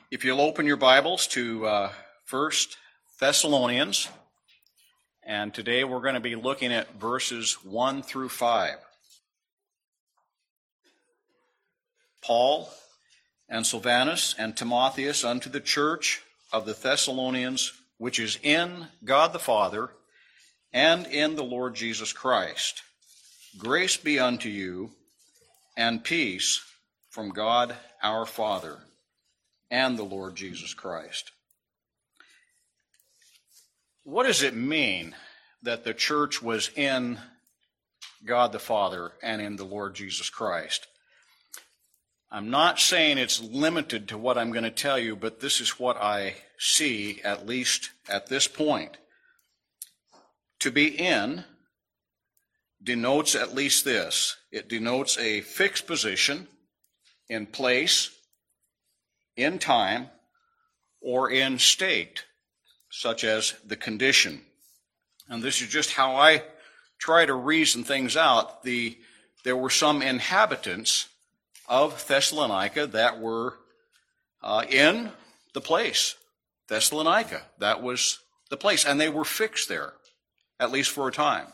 If you'll open your Bibles to 1 Thessalonians, and today we're going to be looking at verses 1 through 5. Paul and Silvanus and Timotheus unto the church of the Thessalonians, which is in God the Father and in the Lord Jesus Christ. Grace be unto you and peace from God our Father and the Lord Jesus Christ. What does it mean that the church was in God the Father and in the Lord Jesus Christ? I'm not saying it's limited to what I'm going to tell you, but this is what I see, at least at this point. To be in denotes at least this. It denotes a fixed position in place, in time, or in state, such as the condition. And this is just how I try to reason things out. There were some inhabitants of Thessalonica that were in the place. Thessalonica, that was the place, and they were fixed there, at least for a time.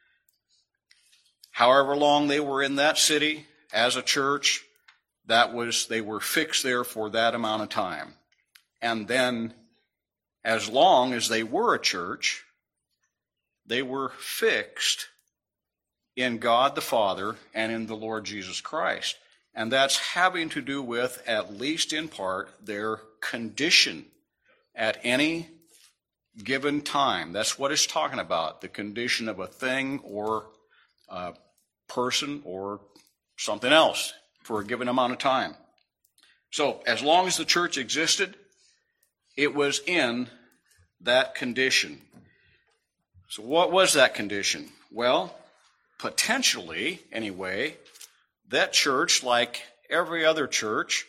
However long they were in that city as a church, they were fixed there for that amount of time. And then, as long as they were a church, they were fixed in God the Father and in the Lord Jesus Christ. And that's having to do with, at least in part, their condition at any given time. That's what it's talking about, the condition of a thing or a person or something else for a given amount of time. So, as long as the church existed, it was in that condition. So what was that condition? Well, potentially, anyway, that church, like every other church,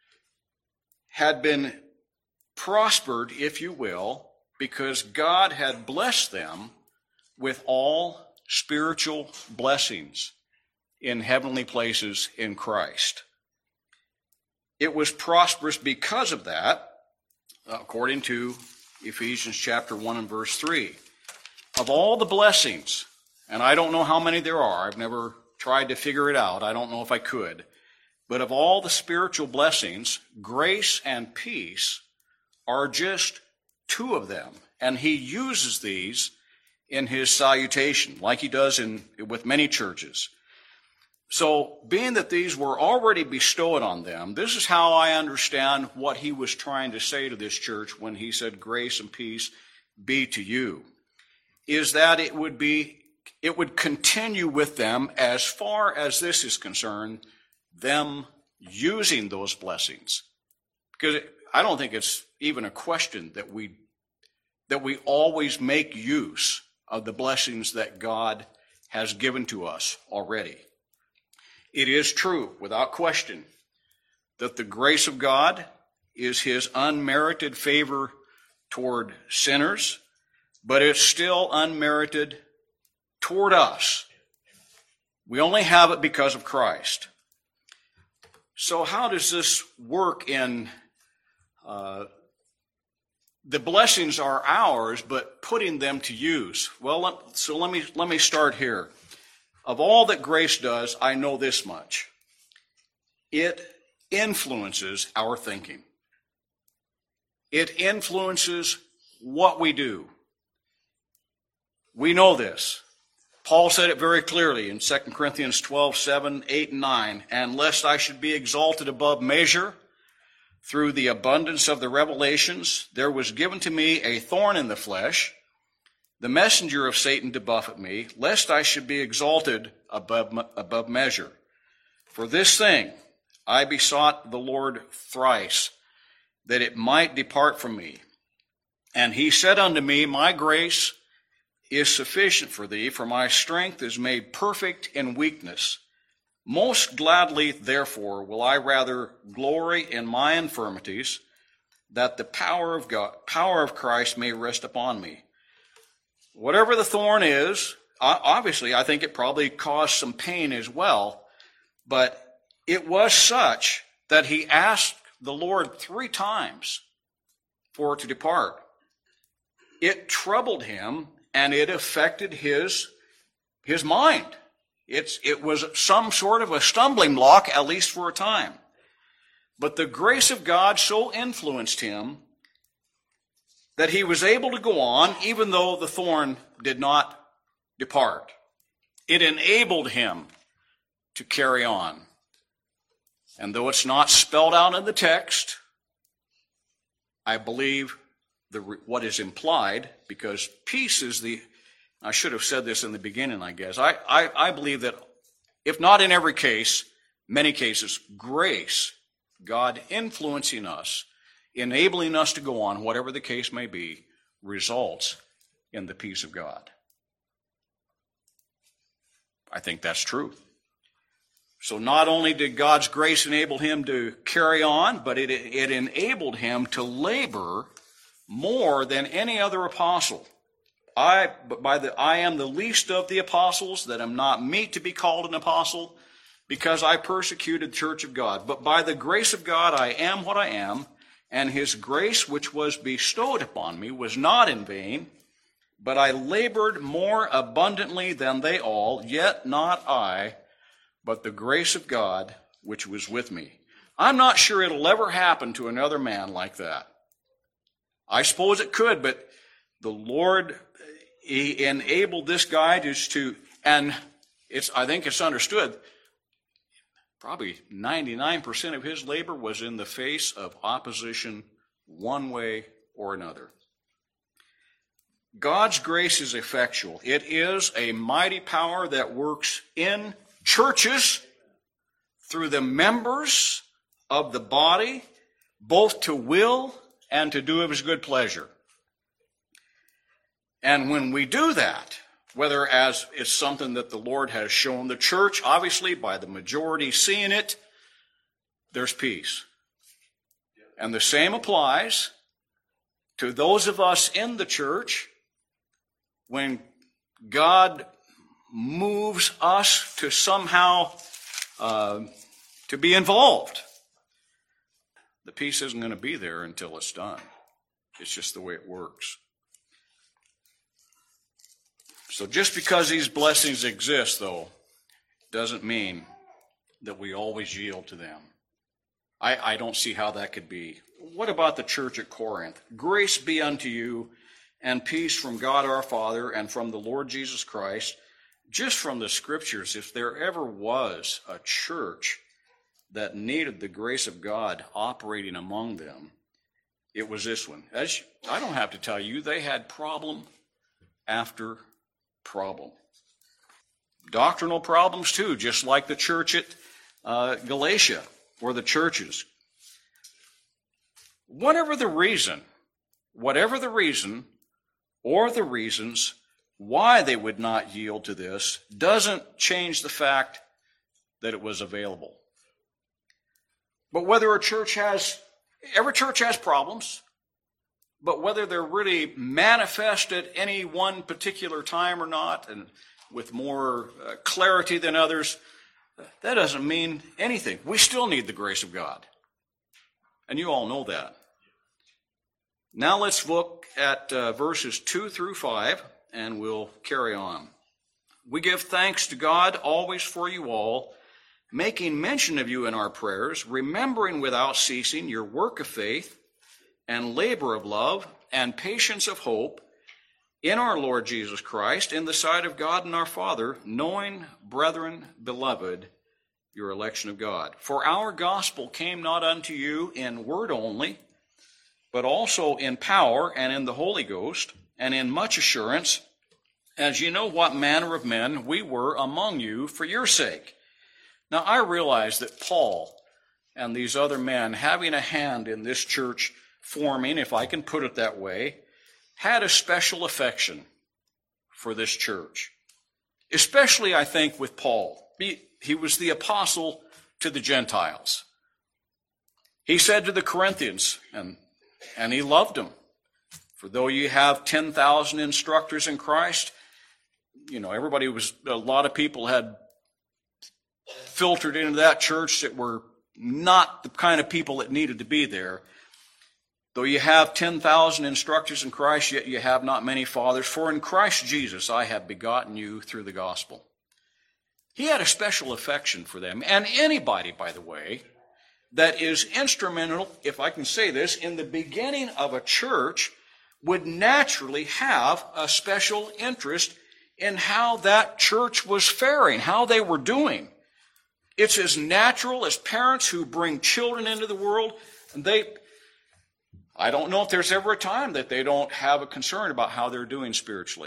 had been prospered, if you will, because God had blessed them with all spiritual blessings in heavenly places in Christ. It was prosperous because of that, according to Ephesians chapter 1 and verse 3. Of all the blessings, and I don't know how many there are, I've never tried to figure it out, I don't know if I could, but of all the spiritual blessings, grace and peace are just two of them, and he uses these in his salutation, like he does with many churches. So, being that these were already bestowed on them, this is how I understand what he was trying to say to this church when he said, grace and peace be to you, is that it would continue with them as far as this is concerned, them using those blessings. Because I don't think it's even a question that we always make use of the blessings that God has given to us already. It is true, without question, that the grace of God is his unmerited favor toward sinners, but it's still unmerited toward us. We only have it because of Christ. So how does this work in the blessings are ours, but putting them to use? Well, let me start here. Of all that grace does, I know this much. It influences our thinking. It influences what we do. We know this. Paul said it very clearly in 2 Corinthians 12, 7, 8, and 9. And lest I should be exalted above measure through the abundance of the revelations, there was given to me a thorn in the flesh, the messenger of Satan to buffet me, lest I should be exalted above measure. For this thing I besought the Lord thrice, that it might depart from me. And he said unto me, my grace is sufficient for thee, for my strength is made perfect in weakness. Most gladly, therefore, will I rather glory in my infirmities, that the power of Christ may rest upon me. Whatever the thorn is, obviously, I think it probably caused some pain as well, but it was such that he asked the Lord 3 times for it to depart. It troubled him, and it affected his mind. It was some sort of a stumbling block, at least for a time. But the grace of God so influenced him that he was able to go on, even though the thorn did not depart. It enabled him to carry on. And though it's not spelled out in the text, I believe what is implied, because peace is I should have said this in the beginning, I guess. I believe that, if not in every case, many cases, grace, God influencing us, enabling us to go on, whatever the case may be, results in the peace of God. I think that's true. So not only did God's grace enable him to carry on, but it enabled him to labor more than any other apostle. I am the least of the apostles, that am not meet to be called an apostle, because I persecuted the church of God. But by the grace of God I am what I am, and his grace which was bestowed upon me was not in vain, but I labored more abundantly than they all, yet not I, but the grace of God which was with me. I'm not sure it'll ever happen to another man like that. I suppose it could, but the Lord, he enabled this guy and I think it's understood, probably 99% of his labor was in the face of opposition one way or another. God's grace is effectual. It is a mighty power that works in churches through the members of the body, both to will and to do of his good pleasure. And when we do that, whether as it's something that the Lord has shown the church, obviously by the majority seeing it, there's peace. And the same applies to those of us in the church when God moves us to somehow to be involved. The peace isn't going to be there until it's done. It's just the way it works. So just because these blessings exist, though, doesn't mean that we always yield to them. I don't see how that could be. What about the church at Corinth? Grace be unto you, and peace from God our Father and from the Lord Jesus Christ. Just from the Scriptures, if there ever was a church that needed the grace of God operating among them, it was this one. I don't have to tell you, they had problem after problem. Doctrinal problems too, just like the church at Galatia, or the churches. Whatever the reason or the reasons why they would not yield to this doesn't change the fact that it was available. But whether every church has problems, but whether they're really manifest at any one particular time or not, and with more clarity than others, that doesn't mean anything. We still need the grace of God. And you all know that. Now let's look at verses 2 through 5, and we'll carry on. We give thanks to God always for you all, making mention of you in our prayers, remembering without ceasing your work of faith and labor of love and patience of hope in our Lord Jesus Christ, in the sight of God and our Father, knowing, brethren, beloved, your election of God. For our gospel came not unto you in word only, but also in power and in the Holy Ghost, and in much assurance, as you know what manner of men we were among you for your sake. Now I realize that Paul and these other men, having a hand in this church forming, if I can put it that way, had a special affection for this church. Especially, I think, with Paul. He was the apostle to the Gentiles. He said to the Corinthians, and he loved them, for though you have 10,000 instructors in Christ, a lot of people had filtered into that church that were not the kind of people that needed to be there. Though you have 10,000 instructors in Christ, yet you have not many fathers. For in Christ Jesus I have begotten you through the gospel. He had a special affection for them. And anybody, by the way, that is instrumental, if I can say this, in the beginning of a church would naturally have a special interest in how that church was faring, how they were doing. It's as natural as parents who bring children into the world. And I don't know if there's ever a time that they don't have a concern about how they're doing spiritually.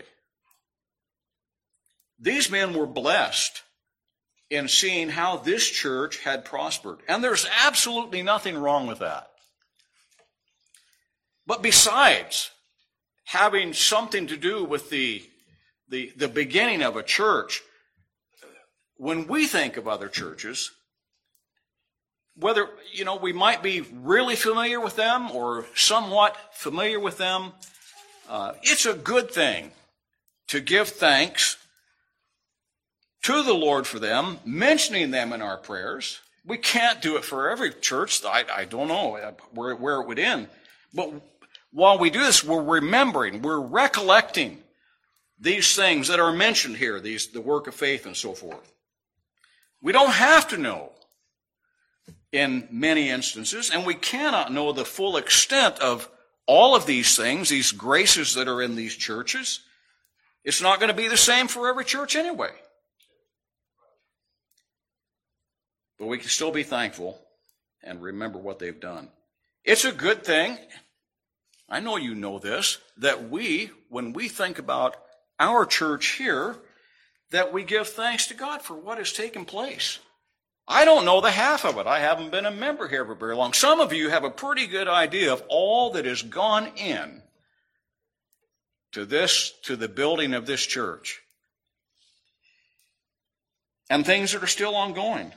These men were blessed in seeing how this church had prospered. And there's absolutely nothing wrong with that. But besides having something to do with the beginning of a church, when we think of other churches, whether, we might be really familiar with them or somewhat familiar with them, it's a good thing to give thanks to the Lord for them, mentioning them in our prayers. We can't do it for every church. I don't know where it would end. But while we do this, we're remembering, we're recollecting these things that are mentioned here, the work of faith and so forth. We don't have to know in many instances, and we cannot know the full extent of all of these things, these graces that are in these churches. It's not going to be the same for every church anyway. But we can still be thankful and remember what they've done. It's a good thing, I know you know this, that when we think about our church here, that we give thanks to God for what has taken place. I don't know the half of it. I haven't been a member here for very long. Some of you have a pretty good idea of all that has gone in to the building of this church. And things that are still ongoing.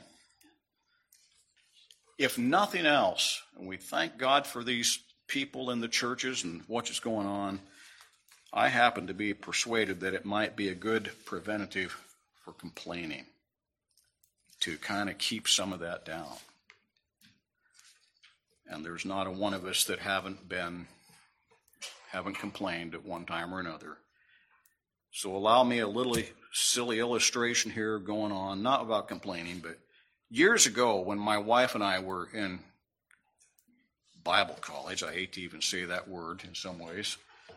If nothing else, and we thank God for these people in the churches and what's going on, I happen to be persuaded that it might be a good preventative for complaining, to kind of keep some of that down. And there's not a one of us that haven't complained at one time or another. So allow me a little silly illustration here going on, not about complaining, but years ago when my wife and I were in Bible college, I hate to even say that word in some ways,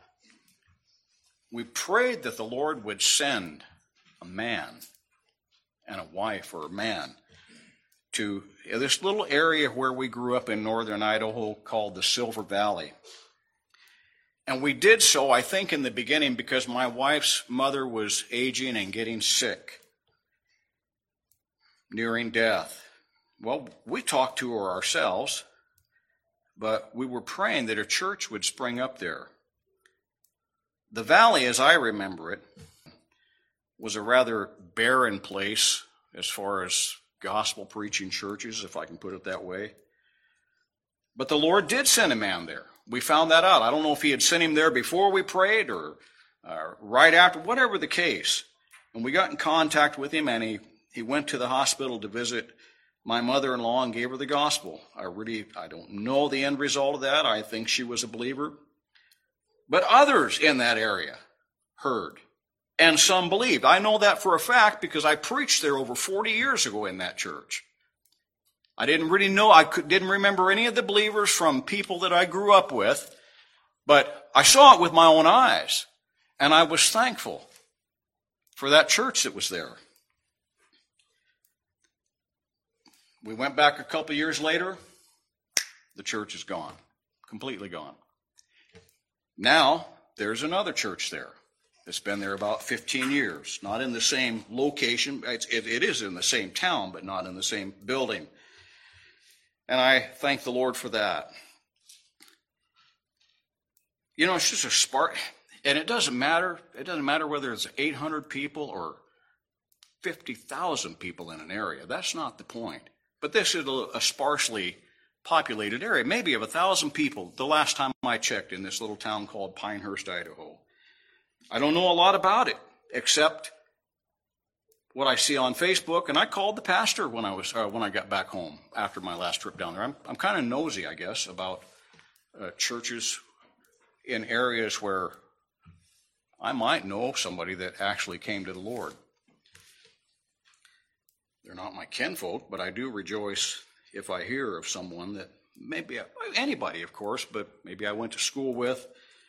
we prayed that the Lord would send a man and a wife or a man to this little area where we grew up in northern Idaho called the Silver Valley. And we did so, I think, in the beginning because my wife's mother was aging and getting sick, nearing death. Well, we talked to her ourselves, but we were praying that a church would spring up there. The valley, as I remember it, was a rather barren place as far as gospel preaching churches, if I can put it that way. But the Lord did send a man there. We found that out. I don't know if he had sent him there before we prayed or right after, whatever the case. And we got in contact with him, and he went to the hospital to visit my mother-in-law and gave her the gospel. I don't know the end result of that. I think she was a believer. But others in that area heard, and some believed. I know that for a fact because I preached there over 40 years ago in that church. I didn't really know, didn't remember any of the believers from people that I grew up with, but I saw it with my own eyes, and I was thankful for that church that was there. We went back a couple years later, the church is gone, completely gone. Now, there's another church there. It's been there about 15 years, not in the same location. It is in the same town, but not in the same building. And I thank the Lord for that. It's just a spark, and it doesn't matter. It doesn't matter whether it's 800 people or 50,000 people in an area. That's not the point. But this is a sparsely populated area, maybe of 1,000 people, the last time I checked, in this little town called Pinehurst, Idaho. I don't know a lot about it, except what I see on Facebook, and I called the pastor when I got back home after my last trip down there. I'm kind of nosy, I guess, about churches in areas where I might know somebody that actually came to the Lord. They're not my kinfolk, but I do rejoice if I hear of someone that maybe, anybody of course, but maybe I went to school with.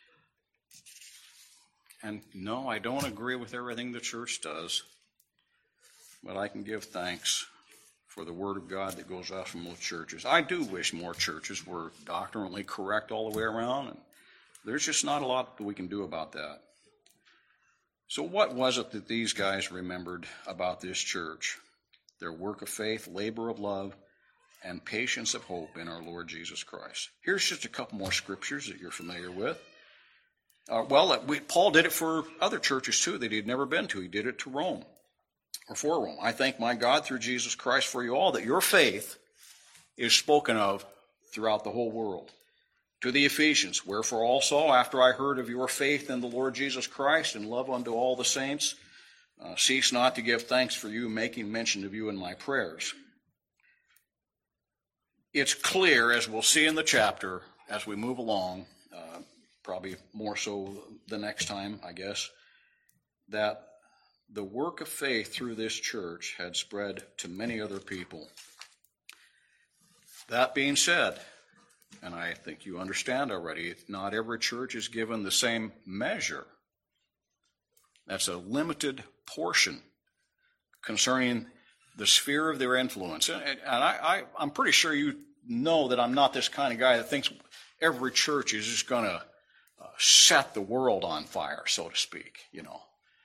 And no, I don't agree with everything the church does, but I can give thanks for the word of God that goes out from those churches. I do wish more churches were doctrinally correct all the way around, and there's just not a lot that we can do about that. So what was it that these guys remembered about this church? Their work of faith, labor of love, and patience of hope in our Lord Jesus Christ. Here's just a couple more scriptures that you're familiar with. Paul did it for other churches too that he'd never been to. He did it to Rome, or for Rome. I thank my God through Jesus Christ for you all that your faith is spoken of throughout the whole world. To the Ephesians, wherefore also, after I heard of your faith in the Lord Jesus Christ and love unto all the saints, cease not to give thanks for you, making mention of you in my prayers. It's clear, as we'll see in the chapter, as we move along, probably more so the next time, I guess, that the work of faith through this church had spread to many other people. That being said, and I think you understand already, not every church is given the same measure. That's a limited portion concerning the sphere of their influence. And I'm pretty sure you know that I'm not this kind of guy that thinks every church is just going to set the world on fire, so to speak, you know.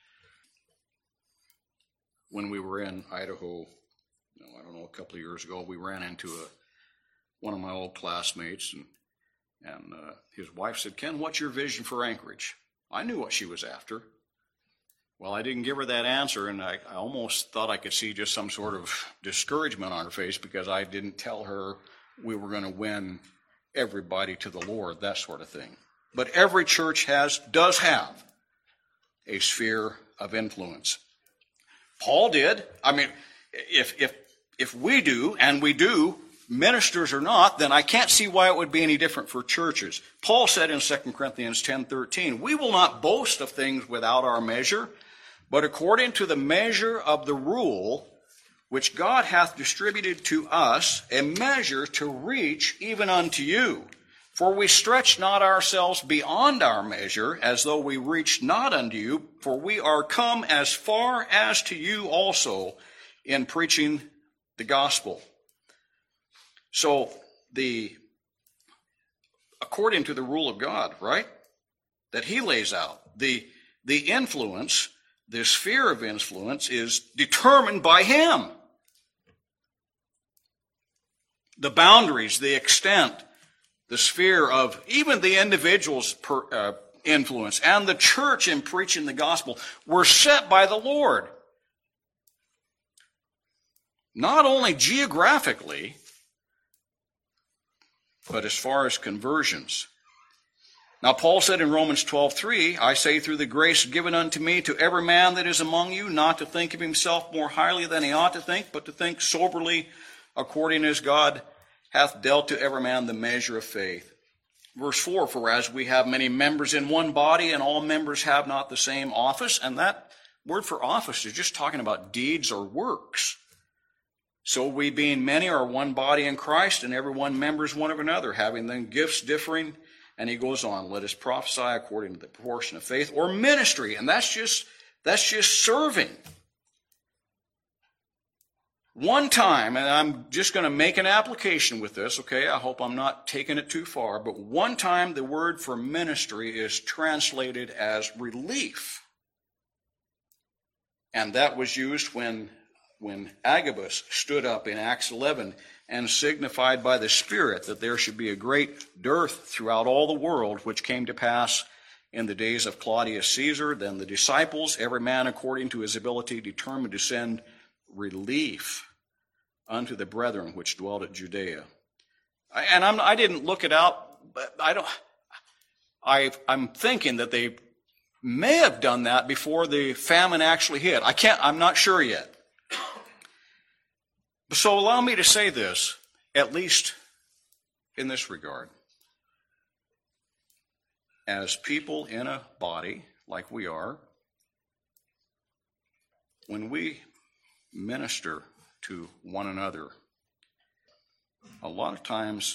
When we were in Idaho, I don't know, a couple of years ago, we ran into one of my old classmates, and his wife said, "Ken, what's your vision for Anchorage?" I knew what she was after. Well, I didn't give her that answer, and I almost thought I could see just some sort of discouragement on her face because I didn't tell her we were going to win everybody to the Lord, that sort of thing. But every church does have a sphere of influence. Paul did. I mean, if we do, and we do, ministers or not, then I can't see why it would be any different for churches. Paul said in 2 Corinthians 10:13, "We will not boast of things without our measure, but according to the measure of the rule which God hath distributed to us, a measure to reach even unto you. For we stretch not ourselves beyond our measure, as though we reached not unto you, for we are come as far as to you also in preaching the gospel." So according to the rule of God, right, that he lays out, the influence, the sphere of influence is determined by him. The boundaries, the extent, the sphere of even the individual's influence and the church in preaching the gospel were set by the Lord. Not only geographically, but as far as conversions. Now, Paul said in Romans 12:3, "I say through the grace given unto me to every man that is among you, not to think of himself more highly than he ought to think, but to think soberly according as God hath dealt to every man the measure of faith." Verse 4, "For as we have many members in one body, and all members have not the same office," and that word for office is just talking about deeds or works. "So we being many are one body in Christ, and every one members one of another, having then gifts differing." And he goes on, "Let us prophesy according to the proportion of faith," or ministry, and that's just serving. One time, and I'm just going to make an application with this, okay? I hope I'm not taking it too far, but one time the word for ministry is translated as relief. And that was used when Agabus stood up in Acts 11 and signified by the Spirit that there should be a great dearth throughout all the world, which came to pass in the days of Claudius Caesar. Then the disciples, every man according to his ability, determined to send relief unto the brethren which dwelt at Judea. And I didn't look it out, but I'm thinking that they may have done that before the famine actually hit. I'm not sure yet. So allow me to say this, at least in this regard. As people in a body, like we are, when we minister to one another, a lot of times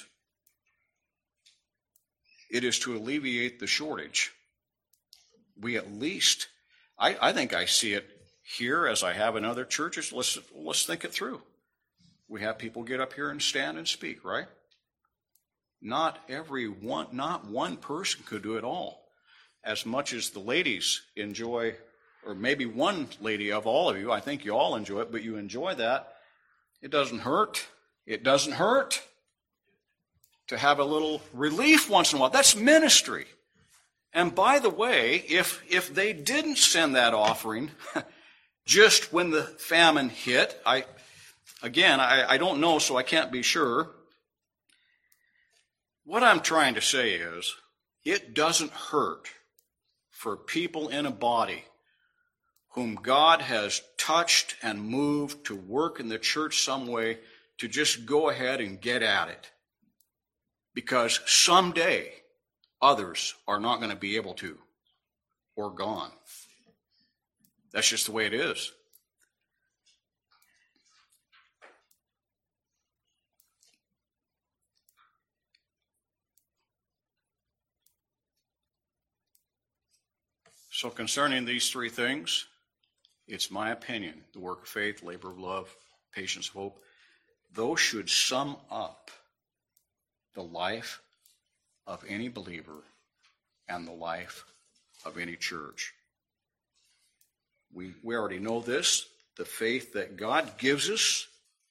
it is to alleviate the shortage. We at least, I think I see it here as I have in other churches. Let's think it through. We have people get up here and stand and speak, right? Not one person could do it all. As much as the ladies enjoy, or maybe one lady of all of you, I think you all enjoy it, but you enjoy that. It doesn't hurt. It doesn't hurt to have a little relief once in a while. That's ministry. And by the way, if they didn't send that offering just when the famine hit, I don't know, so I can't be sure. What I'm trying to say is, it doesn't hurt for people in a body whom God has touched and moved to work in the church some way to just go ahead and get at it. Because someday others are not going to be able to, or gone. That's just the way it is. So concerning these three things, it's my opinion, the work of faith, labor of love, patience of hope, those should sum up the life of any believer and the life of any church. We already know this, the faith that God gives us,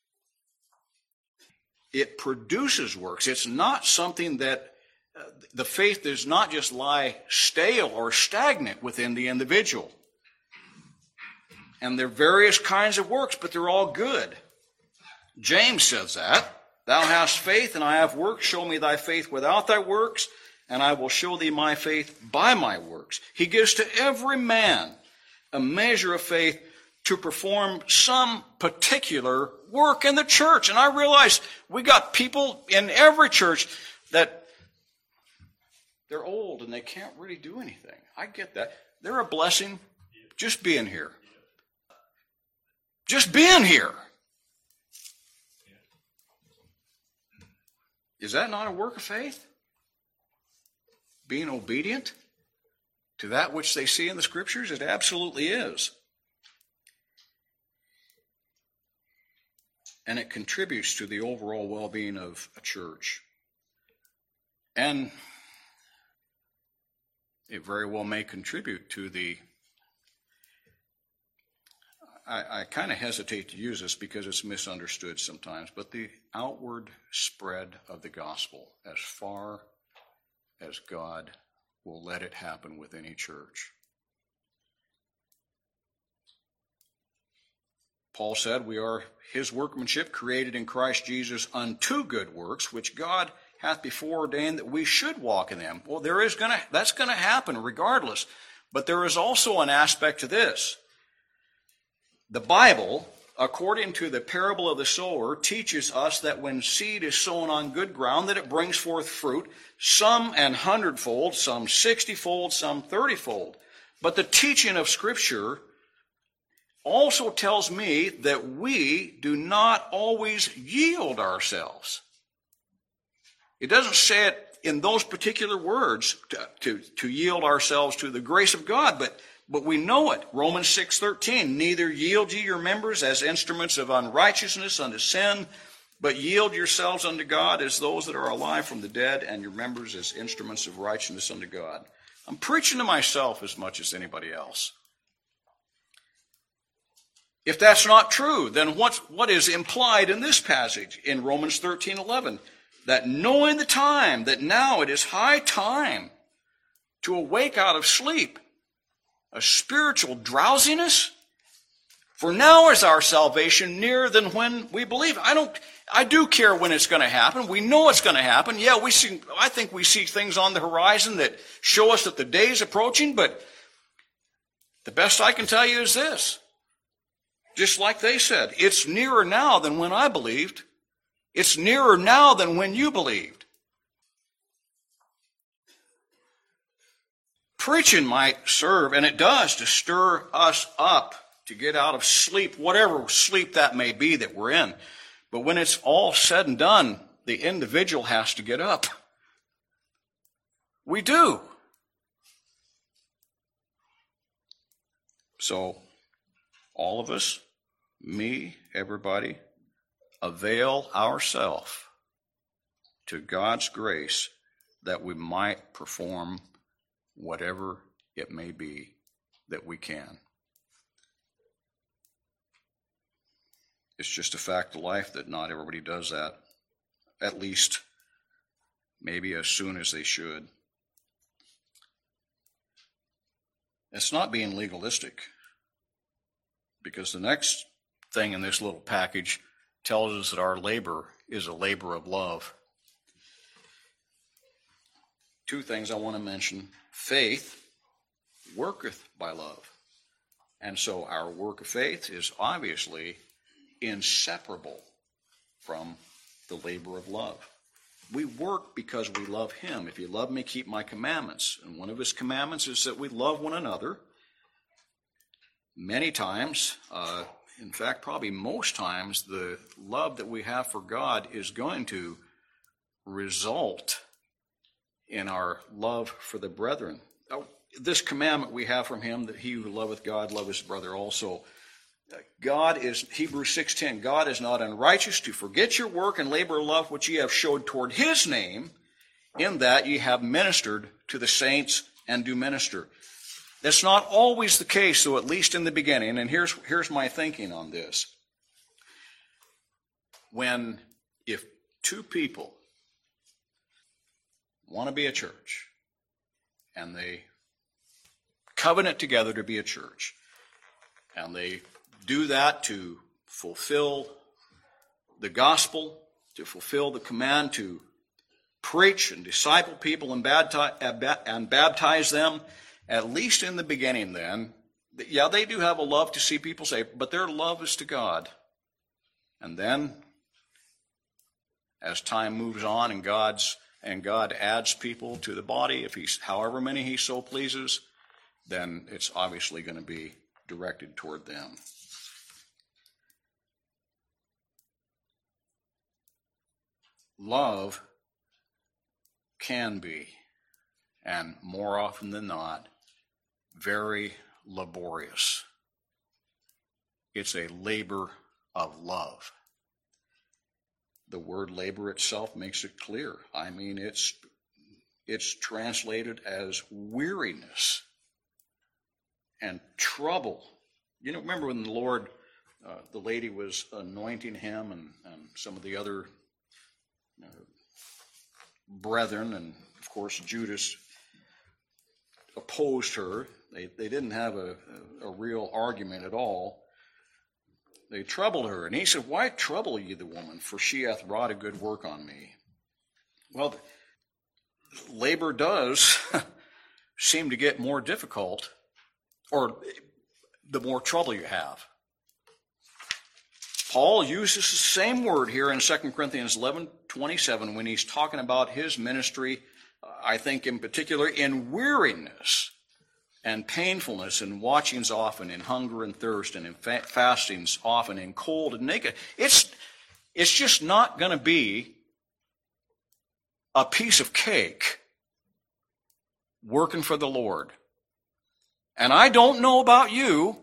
it produces works. It's not something that the faith does not just lie stale or stagnant within the individual. And there are various kinds of works, but they're all good. James says that. Thou hast faith, and I have works. Show me thy faith without thy works, and I will show thee my faith by my works. He gives to every man a measure of faith to perform some particular work in the church. And I realize we got people in every church that they're old and they can't really do anything. I get that. They're a blessing just being here. Just being here. Is that not a work of faith? Being obedient to that which they see in the Scriptures? It absolutely is. And it contributes to the overall well-being of a church. And it very well may contribute to the, I kind of hesitate to use this because it's misunderstood sometimes, but the outward spread of the gospel as far as God will let it happen with any church. Paul said, we are his workmanship, created in Christ Jesus unto good works, which God hath before ordained that we should walk in them. Well, that's going to happen regardless. But there is also an aspect to this. The Bible, according to the parable of the sower, teaches us that when seed is sown on good ground, that it brings forth fruit, some an 100-fold, some 60-fold, some 30-fold. But the teaching of Scripture also tells me that we do not always yield ourselves. It doesn't say it in those particular words to yield ourselves to the grace of God, but we know it. Romans 6:13, neither yield ye your members as instruments of unrighteousness unto sin, but yield yourselves unto God as those that are alive from the dead, and your members as instruments of righteousness unto God. I'm preaching to myself as much as anybody else. If that's not true, then what is implied in this passage in Romans 13:11? That knowing the time, that now it is high time to awake out of sleep, a spiritual drowsiness? For now is our salvation nearer than when we believe. I do care when it's going to happen. We know it's going to happen. Yeah, I think we see things on the horizon that show us that the day is approaching, but The best I can tell you is this. Just like they said, it's nearer now than when I believed. It's nearer now than when you believed. Preaching might serve, and it does, to stir us up, to get out of sleep, whatever sleep that may be that we're in. But when it's all said and done, the individual has to get up. We do. So, all of us, me, everybody, avail ourselves to God's grace that we might perform whatever it may be that we can. It's just a fact of life that not everybody does that, at least maybe as soon as they should. It's not being legalistic, because the next thing in this little package tells us that our labor is a labor of love. Two things I want to mention. Faith worketh by love. And so our work of faith is obviously inseparable from the labor of love. We work because we love him. If you love me, keep my commandments. And one of his commandments is that we love one another. Many times, in fact, probably most times, the love that we have for God is going to result in our love for the brethren. This commandment we have from him, that he who loveth God loveth his brother also. God is, Hebrews 6:10, God is not unrighteous to forget your work and labor of love which ye have showed toward his name, in that ye have ministered to the saints and do minister. That's not always the case, though, at least in the beginning. And here's my thinking on this. If two people want to be a church, and they covenant together to be a church, and they do that to fulfill the gospel, to fulfill the command to preach and disciple people and baptize them, at least in the beginning then, yeah, they do have a love to see people saved, but their love is to God. And then, as time moves on and God adds people to the body, if he's however many he so pleases, then it's obviously going to be directed toward them. Love can be, and more often than not, very laborious. It's a labor of love. The word labor itself makes it clear. I mean, it's translated as weariness and trouble. You know, remember when the Lord, the lady was anointing him and some of the other brethren, and of course Judas opposed her. They didn't have a real argument at all. They troubled her, and he said, "Why trouble ye the woman? For she hath wrought a good work on me." Well, labor does seem to get more difficult, or the more trouble you have. Paul uses the same word here in 2 Corinthians 11:27 when he's talking about his ministry, I think in particular, in weariness and painfulness, and watchings often, in hunger and thirst, and in fastings often, in cold and naked. It's just not going to be a piece of cake working for the Lord. And I don't know about you,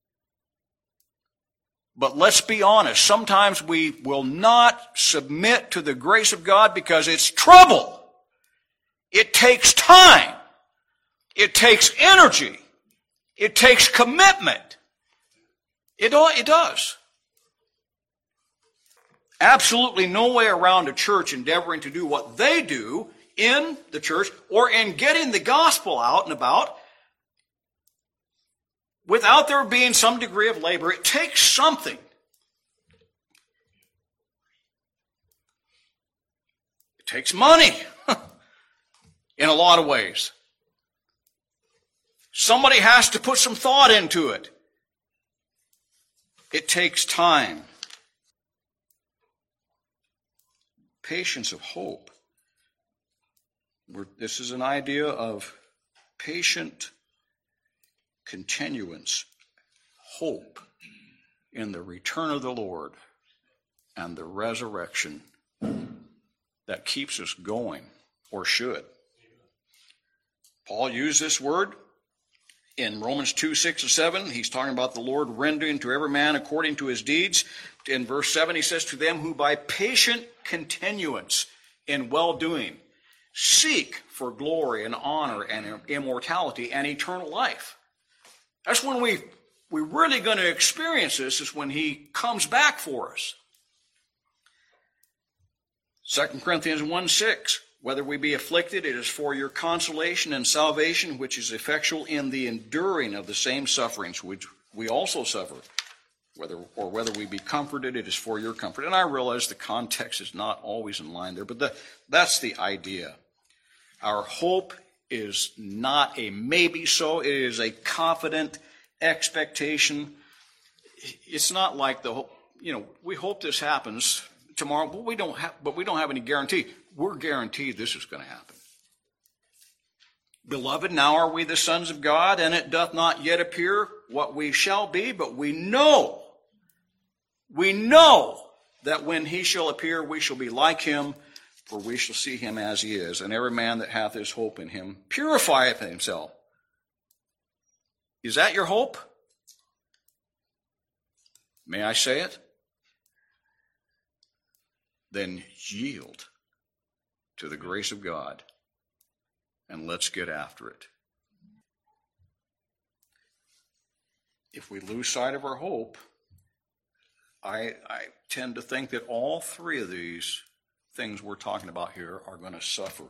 but let's be honest. Sometimes we will not submit to the grace of God because it's trouble. It takes time. It takes energy. It takes commitment. It does. Absolutely no way around a church endeavoring to do what they do in the church or in getting the gospel out and about without there being some degree of labor. It takes something. It takes money in a lot of ways. Somebody has to put some thought into it. It takes time. Patience of hope. This is an idea of patient continuance, hope in the return of the Lord and the resurrection that keeps us going, or should. Paul used this word in Romans 2, 6 and 7. He's talking about the Lord rendering to every man according to his deeds. In verse 7, he says, to them who by patient continuance in well-doing seek for glory and honor and immortality and eternal life. That's when we're really going to experience this, is when he comes back for us. 2 Corinthians 1, 6, whether we be afflicted, it is for your consolation and salvation, which is effectual in the enduring of the same sufferings which we also suffer. Whether we be comforted, it is for your comfort. And I realize the context is not always in line there, but that's the idea. Our hope is not a maybe so. It is a confident expectation. It's not like we hope this happens tomorrow, but we don't have any guarantee. We're guaranteed this is going to happen. Beloved, now are we the sons of God, and it doth not yet appear what we shall be, but we know that when he shall appear, we shall be like him, for we shall see him as he is. And every man that hath his hope in him purifieth himself. Is that your hope? May I say it? Then yield to the grace of God, and let's get after it. If we lose sight of our hope, I tend to think that all three of these things we're talking about here are going to suffer.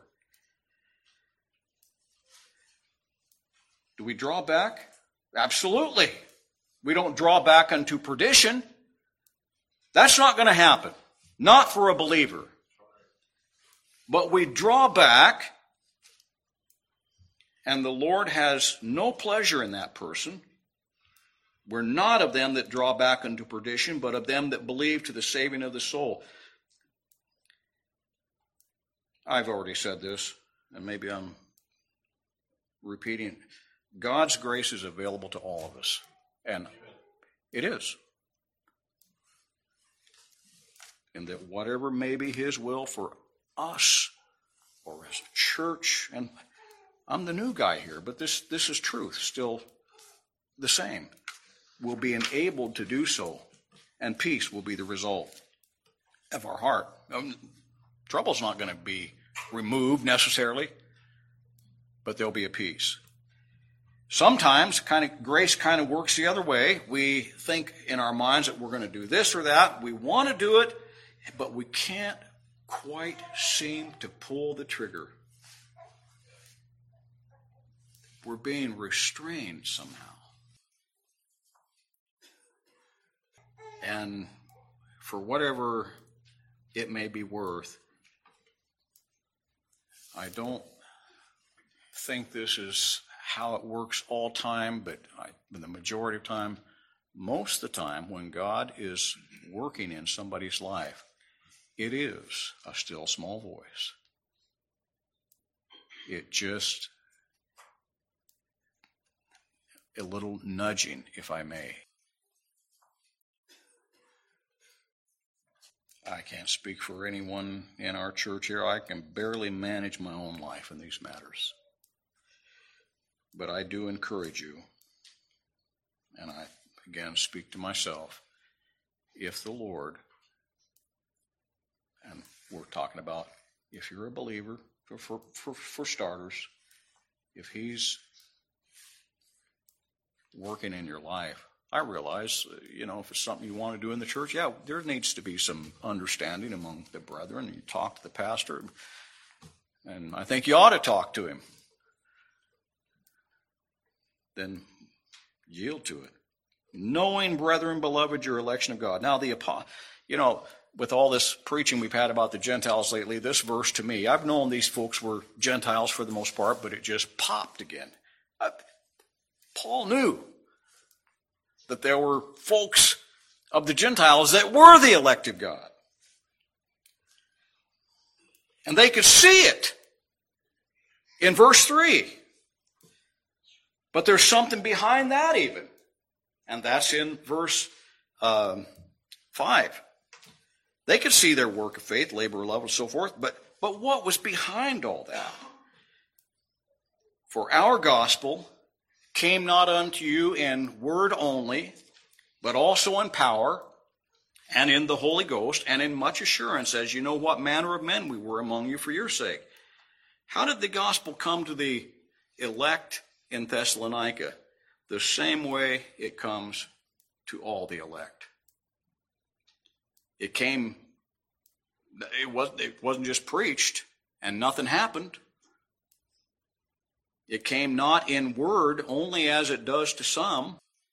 Do we draw back? Absolutely. We don't draw back unto perdition. That's not going to happen. Not for a believer. But we draw back, and the Lord has no pleasure in that person. We're not of them that draw back unto perdition, but of them that believe to the saving of the soul. I've already said this, and maybe I'm repeating. God's grace is available to all of us, and it is. And that whatever may be his will for us or as a church, and I'm the new guy here, but this is truth, still the same. We'll be enabled to do so, and peace will be the result of our heart. Trouble's not going to be removed necessarily, but there'll be a peace. Sometimes grace kind of works the other way. We think in our minds that we're going to do this or that. We want to do it, but we can't quite seem to pull the trigger. We're being restrained somehow. And for whatever it may be worth, I don't think this is how it works all time, but the majority of time, most of the time, when God is working in somebody's life, it is a still small voice. It just a little nudging, if I may. I can't speak for anyone in our church here. I can barely manage my own life in these matters. But I do encourage you, and I again speak to myself, if the Lord, and we're talking about if you're a believer, for starters, if he's working in your life, I realize, if it's something you want to do in the church, there needs to be some understanding among the brethren. You talk to the pastor, and I think you ought to talk to him. Then yield to it. Knowing, brethren, beloved, your election of God. Now, with all this preaching we've had about the Gentiles lately, this verse to me, I've known these folks were Gentiles for the most part, but it just popped again. Paul knew that there were folks of the Gentiles that were the elect of God. And they could see it in verse 3. But there's something behind that even. And that's in verse 5. They could see their work of faith, labor of love, and so forth. But what was behind all that? For our gospel came not unto you in word only, but also in power, and in the Holy Ghost, and in much assurance, as you know what manner of men we were among you for your sake. How did the gospel come to the elect in Thessalonica? The same way it comes to all the elect. It wasn't just preached and nothing happened. It came not in word only as it does to some.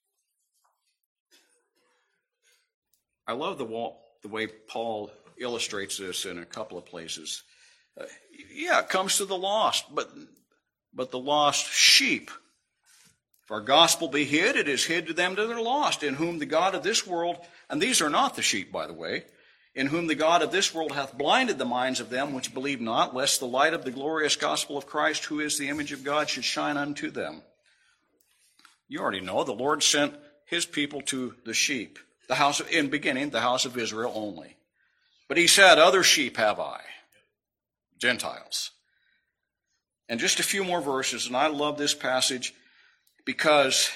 I love the way Paul illustrates this in a couple of places. It comes to the lost, but the lost sheep. If our gospel be hid, it is hid to them that are lost, in whom the God of this world, and these are not the sheep, by the way, in whom the God of this world hath blinded the minds of them which believe not, lest the light of the glorious gospel of Christ, who is the image of God, should shine unto them. You already know the Lord sent his people to the sheep, the house of Israel only. But he said, other sheep have I, Gentiles. And just a few more verses, and I love this passage because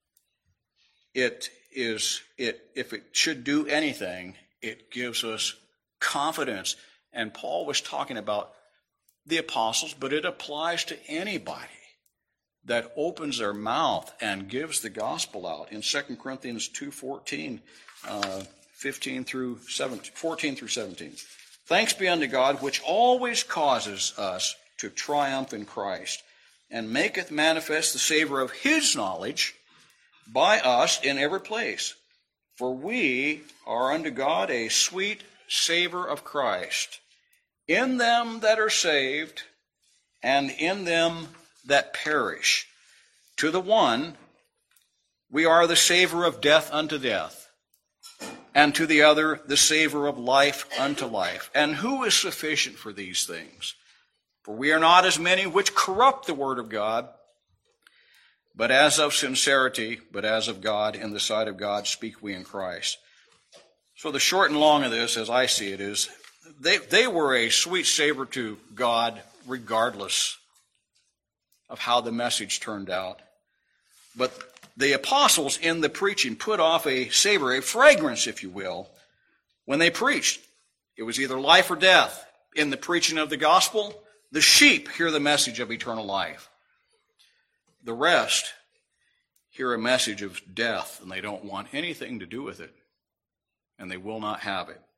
if it should do anything, it gives us confidence. And Paul was talking about the apostles, but it applies to anybody that opens their mouth and gives the gospel out. In 2 Corinthians 2:14, 14 through 17. Thanks be unto God, which always causes us to triumph in Christ, and maketh manifest the savor of his knowledge by us in every place. For we are unto God a sweet savor of Christ in them that are saved and in them that perish. To the one, we are the savor of death unto death, and to the other, the savor of life unto life. And who is sufficient for these things? For we are not as many which corrupt the word of God, but as of sincerity, but as of God, in the sight of God, speak we in Christ. So the short and long of this, as I see it, is they were a sweet savor to God regardless of how the message turned out. But the apostles in the preaching put off a savor, a fragrance, if you will, when they preached. It was either life or death. In the preaching of the gospel, the sheep hear the message of eternal life. The rest hear a message of death, and they don't want anything to do with it, and they will not have it.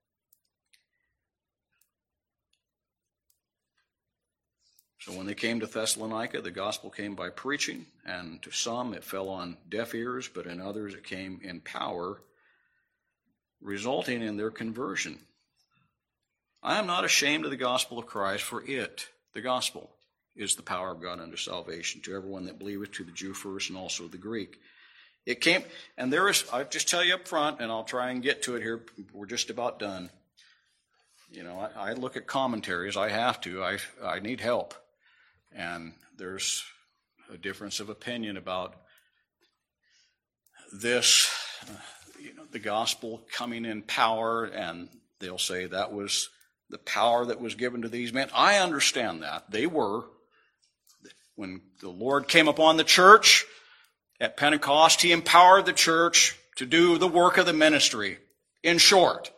So when they came to Thessalonica, the gospel came by preaching, and to some it fell on deaf ears, but in others it came in power, resulting in their conversion. I am not ashamed of the gospel of Christ, for it, the gospel, is the power of God unto salvation to everyone that believeth, to the Jew first and also the Greek. It came, and there is, I'll just tell you up front, and I'll try and get to it here. We're just about done. You know, I look at commentaries. I have to. I need help. And there's a difference of opinion about this, the gospel coming in power, and they'll say that was the power that was given to these men. I understand that. They were. When the Lord came upon the church at Pentecost, he empowered the church to do the work of the ministry, in short.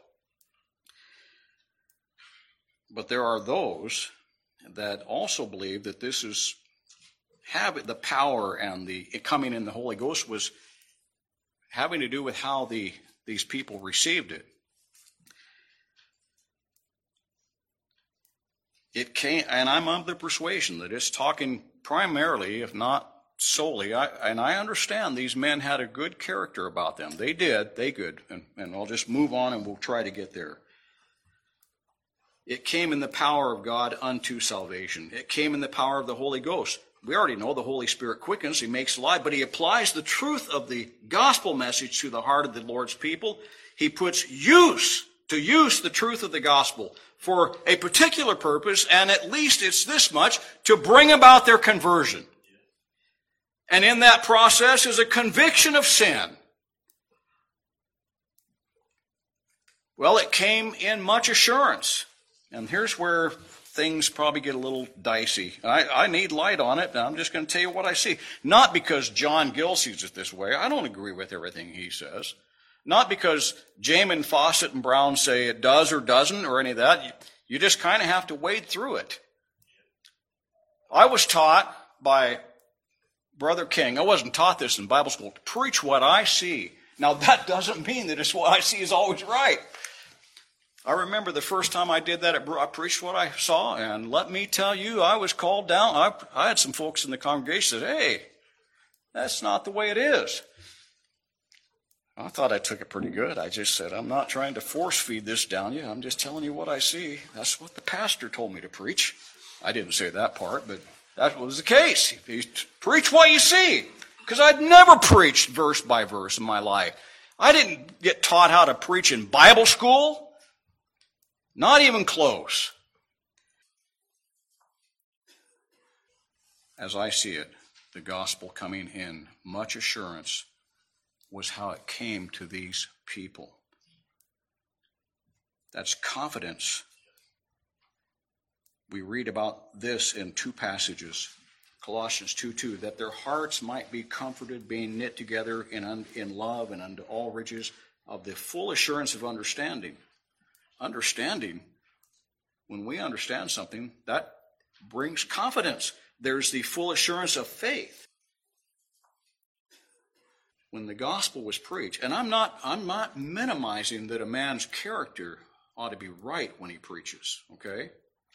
But there are those that also believe that this is the power and the coming in the Holy Ghost was having to do with how these people received it. It came, and I'm of the persuasion that it's talking primarily, if not solely, and I understand these men had a good character about them. They did, and I'll just move on and we'll try to get there. It came in the power of God unto salvation. It came in the power of the Holy Ghost. we already know the Holy Spirit quickens, he makes alive, but he applies the truth of the gospel message to the heart of the Lord's people. He puts to use the truth of the gospel for a particular purpose, and at least it's this much, to bring about their conversion. And in that process is a conviction of sin. Well, it came in much assurance. And here's where things probably get a little dicey. I need light on it, and I'm just going to tell you what I see. Not because John Gill sees it this way. I don't agree with everything he says. Not because Jamin, Fawcett, and Brown say it does or doesn't or any of that. You just kind of have to wade through it. I was taught by Brother King, I wasn't taught this in Bible school, to preach what I see. Now, that doesn't mean that it's what I see is always right. I remember the first time I did that, I preached what I saw, and let me tell you, I was called down. I had some folks in the congregation that said, hey, that's not the way it is. I thought I took it pretty good. I just said, I'm not trying to force feed this down you. I'm just telling you what I see. That's what the pastor told me to preach. I didn't say that part, but that was the case. He preach what you see. Because I'd never preached verse by verse in my life. I didn't get taught how to preach in Bible school. Not even close. As I see it, the gospel coming in much assurance was how it came to these people. That's confidence. We read about this in two passages. Colossians 2:2, that their hearts might be comforted, being knit together in love and unto all riches of the full assurance of understanding. Understanding, when we understand something, that brings confidence. There's the full assurance of faith. When the gospel was preached, and I'm not minimizing that a man's character ought to be right when he preaches, okay?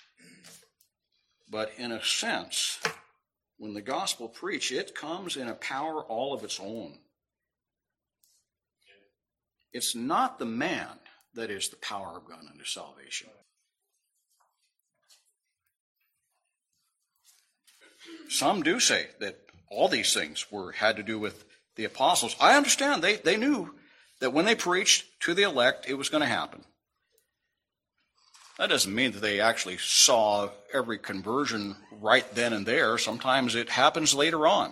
But in a sense, when the gospel preached, it comes in a power all of its own. It's not the man that is the power of God unto salvation. Some do say that all these things had to do with the apostles. I understand. They knew that when they preached to the elect, it was going to happen. That doesn't mean that they actually saw every conversion right then and there. Sometimes it happens later on.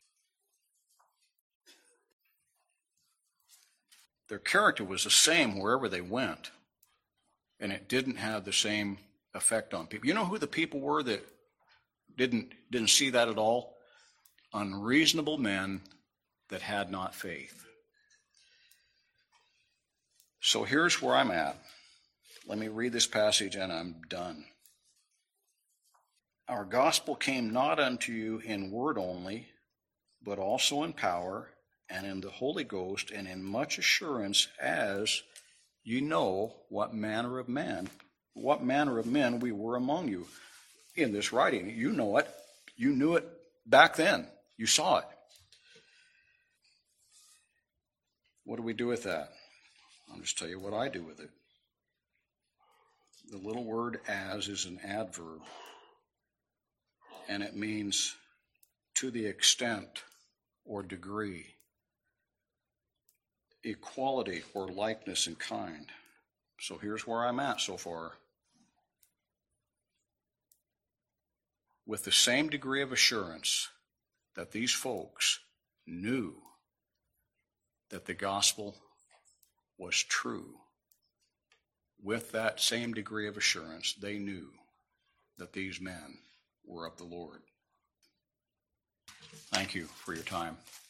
Their character was the same wherever they went, and it didn't have the same effect on people. You know who the people were that didn't see that at all? Unreasonable men that had not faith. So here's where I'm at. Let me read this passage and I'm done. Our gospel came not unto you in word only, but also in power and in the Holy Ghost and in much assurance, as you know what manner of men we were among you. In this writing, you know it. You knew it back then. You saw it. What do we do with that? I'll just tell you what I do with it. The little word as is an adverb, and it means to the extent or degree, equality or likeness in kind. So here's where I'm at so far. With the same degree of assurance that these folks knew that the gospel was true, with that same degree of assurance, they knew that these men were of the Lord. Thank you for your time.